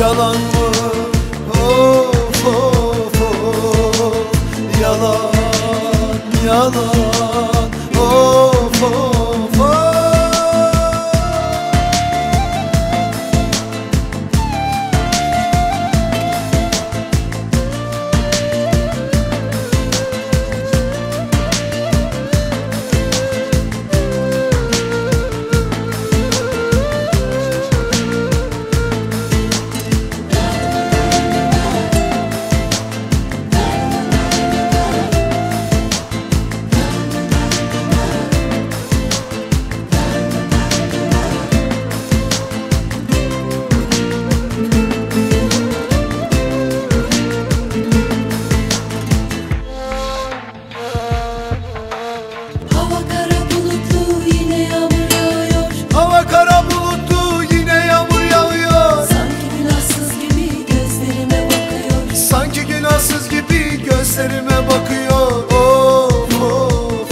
yalan mı? Of of of, yalan yalan, of of of. Gözlerime bakıyor. Of of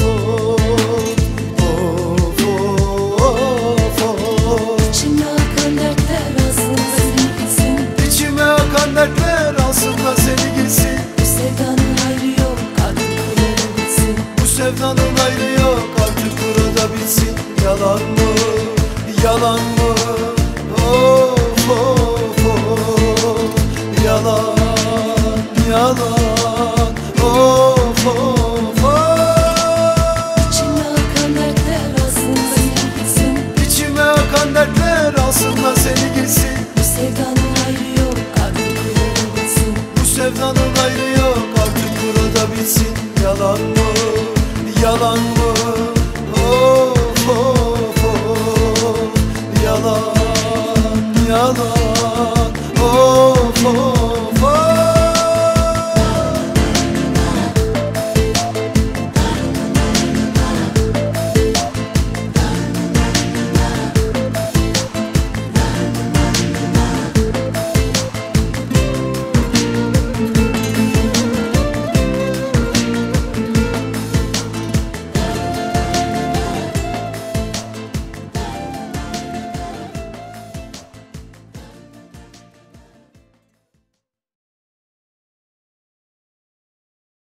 of, of of. İçime akan dertler aslında seni gitsin. İçime akan dertler aslında seni gitsin. Bu sevdanın hayrı yok, artık burada bitsin. Bu sevdanın hayrı yok, artık burada bitsin. Yalan mı? Yalan mı? Of of of, yalan yalan. Of of of. İçime akan dertler aslında seni gitsin. İçime akan dertler aslında seni gitsin. Bu sevdanın hayrı yok, artık burada bitsin. Bu sevdanın hayrı yok, artık burada bitsin.